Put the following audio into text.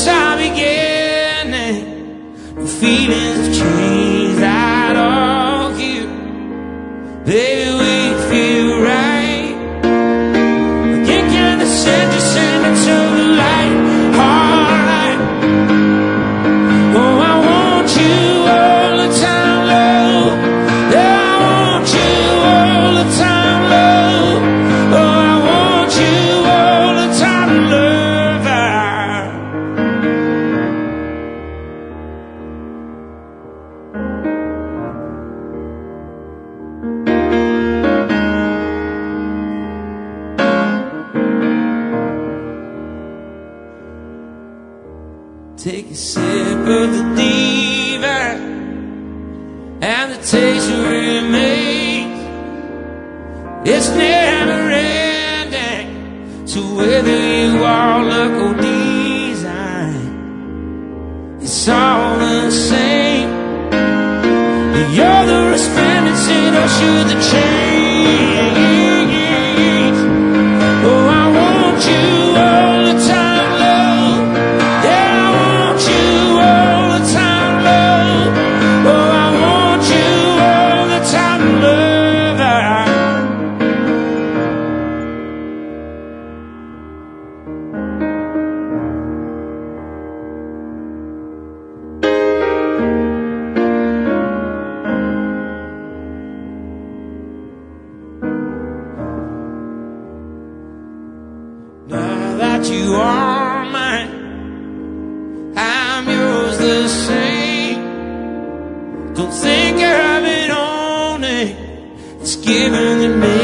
time beginning. No feelings have changed at all here. Baby, we feel right. Again, can I send into the light? Hard light. Oh, I want you all the time, love. Yeah, I want you all the time, love. Oh, I want you all the time, love. Take a sip of the diva, and the taste remains. It's never ending. So whether you are luck or design, it's all the same. You're the resplendent or should the change. Oh, I want you all the time, love. Yeah, I want you all the time, love. Oh, I want you all the time, love. Now that you are mine, I'm yours the same. Don't think I've been on it. It's given to me.